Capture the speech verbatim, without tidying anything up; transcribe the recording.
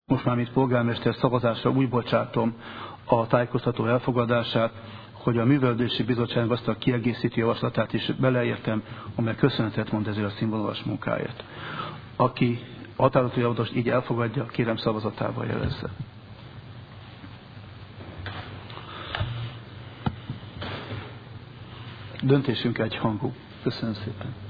most már mint polgármester szavazásra úgy bocsátom a tájékoztató elfogadását, hogy a Művelődési Bizottság azt a kiegészítő javaslatát is beleértem, amely köszönetet mond ezért a színvonalas munkáért. Aki a határozati javaslatot így elfogadja, kérem szavazatával jelezze. Döntésünk egyhangú. Köszönöm szépen.